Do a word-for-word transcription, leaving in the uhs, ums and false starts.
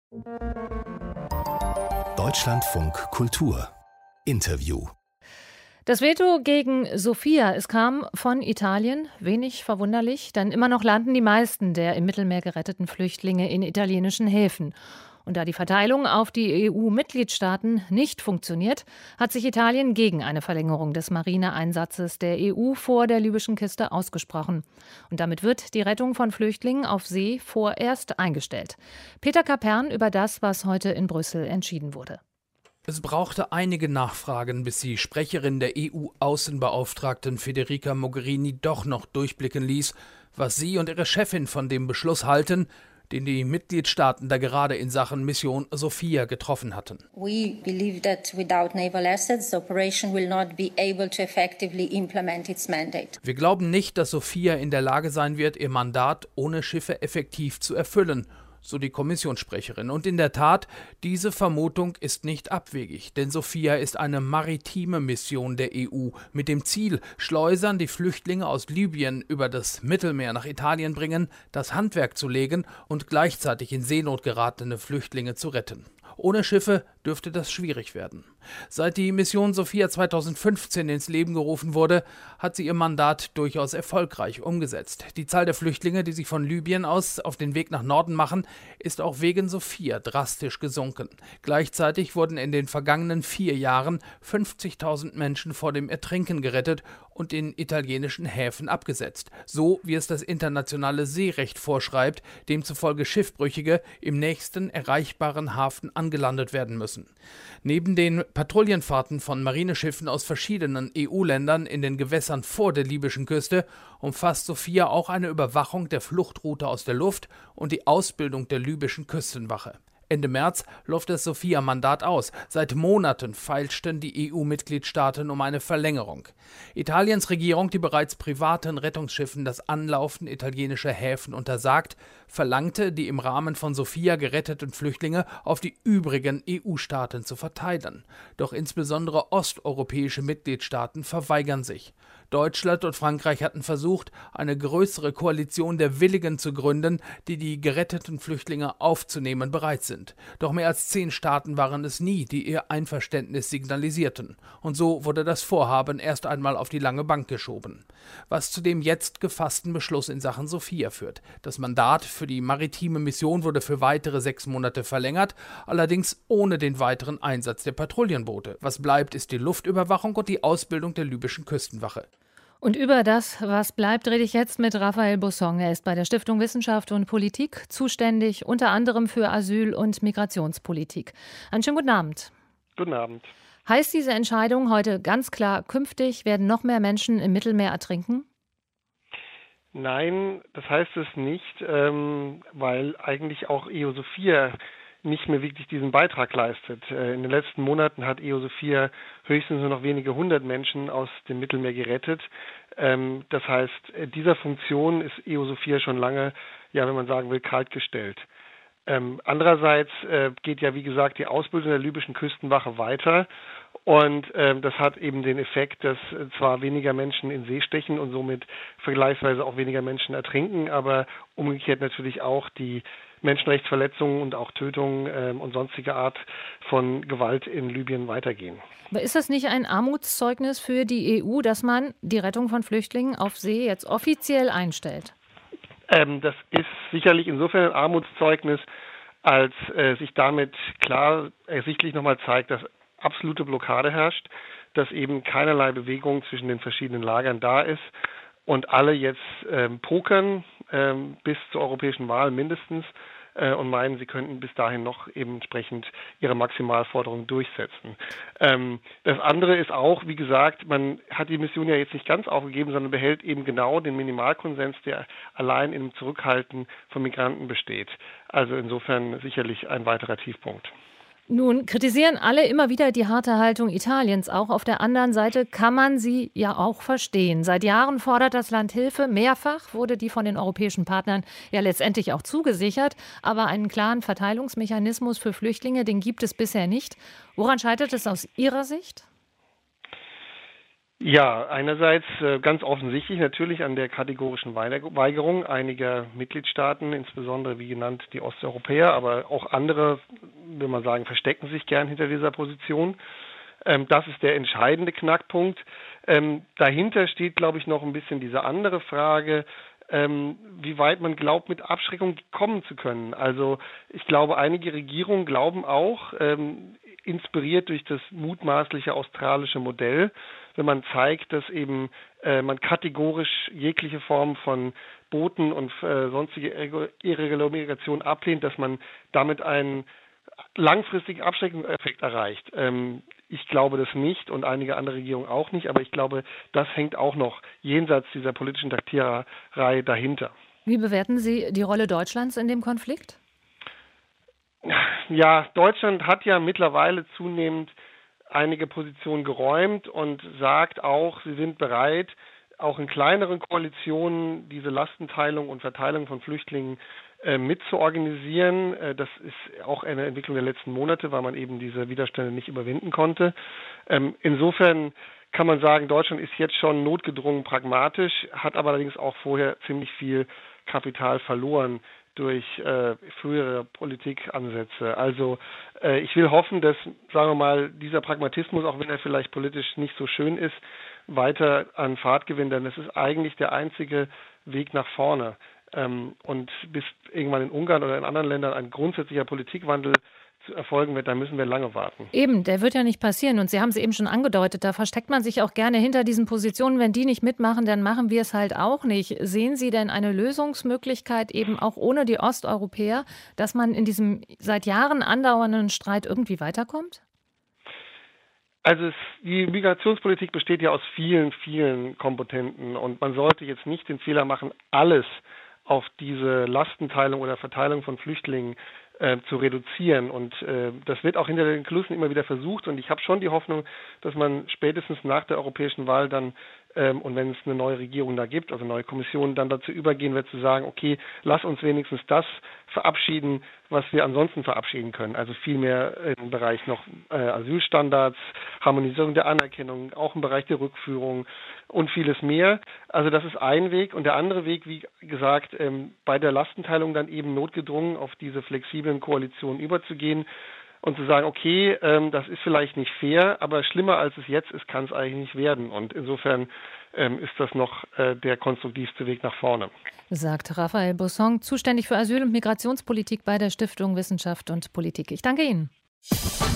Deutschlandfunk Kultur Interview. Das Veto gegen Sophia, es kam von Italien, wenig verwunderlich, denn immer noch landen die meisten der im Mittelmeer geretteten Flüchtlinge in italienischen Häfen. Und da die Verteilung auf die E U-Mitgliedstaaten nicht funktioniert, hat sich Italien gegen eine Verlängerung des Marineeinsatzes der E U vor der libyschen Küste ausgesprochen. Und damit wird die Rettung von Flüchtlingen auf See vorerst eingestellt. Peter Kapern über das, was heute in Brüssel entschieden wurde. Es brauchte einige Nachfragen, bis die Sprecherin der E U-Außenbeauftragten Federica Mogherini doch noch durchblicken ließ, was sie und ihre Chefin von dem Beschluss halten, den die Mitgliedstaaten da gerade in Sachen Mission Sophia getroffen hatten. We believe that without naval assets, the operation will not be able to effectively implement its mandate. Wir glauben nicht, dass Sophia in der Lage sein wird, ihr Mandat ohne Schiffe effektiv zu erfüllen, so die Kommissionssprecherin. Und in der Tat, diese Vermutung ist nicht abwegig, denn Sophia ist eine maritime Mission der E U mit dem Ziel, Schleusern, die Flüchtlinge aus Libyen über das Mittelmeer nach Italien bringen, das Handwerk zu legen und gleichzeitig in Seenot geratene Flüchtlinge zu retten. Ohne Schiffe dürfte das schwierig werden. Seit die Mission Sophia zweitausendfünfzehn ins Leben gerufen wurde, hat sie ihr Mandat durchaus erfolgreich umgesetzt. Die Zahl der Flüchtlinge, die sich von Libyen aus auf den Weg nach Norden machen, ist auch wegen Sophia drastisch gesunken. Gleichzeitig wurden in den vergangenen vier Jahren fünfzigtausend Menschen vor dem Ertrinken gerettet und in italienischen Häfen abgesetzt. So wie es das internationale Seerecht vorschreibt, demzufolge Schiffbrüchige im nächsten erreichbaren Hafen angelandet werden müssen. Neben den Patrouillenfahrten von Marineschiffen aus verschiedenen E U-Ländern in den Gewässern vor der libyschen Küste umfasst Sophia auch eine Überwachung der Fluchtroute aus der Luft und die Ausbildung der libyschen Küstenwache. Ende März läuft das Sophia-Mandat aus. Seit Monaten feilschten die E U-Mitgliedstaaten um eine Verlängerung. Italiens Regierung, die bereits privaten Rettungsschiffen das Anlaufen italienischer Häfen untersagt, verlangte, die im Rahmen von Sophia geretteten Flüchtlinge auf die übrigen E U-Staaten zu verteilen. Doch insbesondere osteuropäische Mitgliedstaaten verweigern sich. Deutschland und Frankreich hatten versucht, eine größere Koalition der Willigen zu gründen, die die geretteten Flüchtlinge aufzunehmen bereit sind. Doch mehr als zehn Staaten waren es nie, die ihr Einverständnis signalisierten. Und so wurde das Vorhaben erst einmal auf die lange Bank geschoben. Was zu dem jetzt gefassten Beschluss in Sachen Sophia führt. Das Mandat für die maritime Mission wurde für weitere sechs Monate verlängert, allerdings ohne den weiteren Einsatz der Patrouillenboote. Was bleibt, ist die Luftüberwachung und die Ausbildung der libyschen Küstenwache. Und über das, was bleibt, rede ich jetzt mit Raphael Busson. Er ist bei der Stiftung Wissenschaft und Politik zuständig, unter anderem für Asyl- und Migrationspolitik. Einen schönen guten Abend. Guten Abend. Heißt diese Entscheidung heute ganz klar, künftig werden noch mehr Menschen im Mittelmeer ertrinken? Nein, das heißt es nicht, ähm, weil eigentlich auch E O Sophia nicht mehr wirklich diesen Beitrag leistet. In den letzten Monaten hat E O Sophia höchstens nur noch wenige hundert Menschen aus dem Mittelmeer gerettet. Das heißt, dieser Funktion ist E O Sophia schon lange, ja, wenn man sagen will, kaltgestellt. Andererseits geht ja, wie gesagt, die Ausbildung der libyschen Küstenwache weiter. Und ähm, das hat eben den Effekt, dass äh, zwar weniger Menschen in See stechen und somit vergleichsweise auch weniger Menschen ertrinken, aber umgekehrt natürlich auch die Menschenrechtsverletzungen und auch Tötungen ähm, und sonstige Art von Gewalt in Libyen weitergehen. Aber ist das nicht ein Armutszeugnis für die E U, dass man die Rettung von Flüchtlingen auf See jetzt offiziell einstellt? Ähm, das ist sicherlich insofern ein Armutszeugnis, als äh, sich damit klar ersichtlich nochmal zeigt, dass absolute Blockade herrscht, dass eben keinerlei Bewegung zwischen den verschiedenen Lagern da ist und alle jetzt ähm, pokern ähm, bis zur europäischen Wahl mindestens äh, und meinen, sie könnten bis dahin noch eben entsprechend ihre Maximalforderungen durchsetzen. Ähm, das andere ist auch, wie gesagt, man hat die Mission ja jetzt nicht ganz aufgegeben, sondern behält eben genau den Minimalkonsens, der allein im Zurückhalten von Migranten besteht. Also insofern sicherlich ein weiterer Tiefpunkt. Nun kritisieren alle immer wieder die harte Haltung Italiens. Auch auf der anderen Seite kann man sie ja auch verstehen. Seit Jahren fordert das Land Hilfe. Mehrfach wurde die von den europäischen Partnern ja letztendlich auch zugesichert. Aber einen klaren Verteilungsmechanismus für Flüchtlinge, den gibt es bisher nicht. Woran scheitert es aus Ihrer Sicht? Ja, einerseits äh, ganz offensichtlich natürlich an der kategorischen Weigerung einiger Mitgliedstaaten, insbesondere wie genannt die Osteuropäer, aber auch andere, will man sagen, verstecken sich gern hinter dieser Position. Ähm, das ist der entscheidende Knackpunkt. Ähm, dahinter steht, glaube ich, noch ein bisschen diese andere Frage, ähm, wie weit man glaubt, mit Abschreckung kommen zu können. Also ich glaube, einige Regierungen glauben auch, ähm, inspiriert durch das mutmaßliche australische Modell, wenn man zeigt, dass eben äh, man kategorisch jegliche Form von Booten und äh, sonstige irreguläre Migration ablehnt, dass man damit einen langfristigen Abschreckungseffekt erreicht. Ähm, ich glaube das nicht und einige andere Regierungen auch nicht, aber ich glaube, das hängt auch noch jenseits dieser politischen Taktiererei dahinter. Wie bewerten Sie die Rolle Deutschlands in dem Konflikt? Ja, Deutschland hat ja mittlerweile zunehmend einige Positionen geräumt und sagt auch, sie sind bereit, auch in kleineren Koalitionen diese Lastenteilung und Verteilung von Flüchtlingen äh, mitzuorganisieren. Äh, das ist auch eine Entwicklung der letzten Monate, weil man eben diese Widerstände nicht überwinden konnte. Ähm, insofern kann man sagen, Deutschland ist jetzt schon notgedrungen pragmatisch, hat aber allerdings auch vorher ziemlich viel Kapital verloren durch äh, frühere Politikansätze. Also äh, ich will hoffen, dass, sagen wir mal, dieser Pragmatismus, auch wenn er vielleicht politisch nicht so schön ist, weiter an Fahrt gewinnt, denn es ist eigentlich der einzige Weg nach vorne. Ähm, und bis irgendwann in Ungarn oder in anderen Ländern ein grundsätzlicher Politikwandel zu erfolgen wird, dann müssen wir lange warten. Eben, der wird ja nicht passieren. Und Sie haben es eben schon angedeutet, da versteckt man sich auch gerne hinter diesen Positionen. Wenn die nicht mitmachen, dann machen wir es halt auch nicht. Sehen Sie denn eine Lösungsmöglichkeit eben auch ohne die Osteuropäer, dass man in diesem seit Jahren andauernden Streit irgendwie weiterkommt? Also es, die Migrationspolitik besteht ja aus vielen, vielen Komponenten und man sollte jetzt nicht den Fehler machen, alles auf diese Lastenteilung oder Verteilung von Flüchtlingen äh, zu reduzieren. Und äh, das wird auch hinter den Kulissen immer wieder versucht. Und ich habe schon die Hoffnung, dass man spätestens nach der europäischen Wahl dann, ähm, und wenn es eine neue Regierung da gibt, also eine neue Kommission, dann dazu übergehen wird zu sagen, okay, lass uns wenigstens das verabschieden, was wir ansonsten verabschieden können. Also viel mehr im Bereich noch äh, Asylstandards, Harmonisierung der Anerkennung, auch im Bereich der Rückführung und vieles mehr. Also das ist ein Weg. Und der andere Weg, wie gesagt, ähm, bei der Lastenteilung dann eben notgedrungen auf diese flexiblen Koalitionen überzugehen und zu sagen, okay, ähm, das ist vielleicht nicht fair, aber schlimmer als es jetzt ist, kann es eigentlich nicht werden. Und insofern ähm, ist das noch äh, der konstruktivste Weg nach vorne. Sagt Raphael Bossong, zuständig für Asyl- und Migrationspolitik bei der Stiftung Wissenschaft und Politik. Ich danke Ihnen.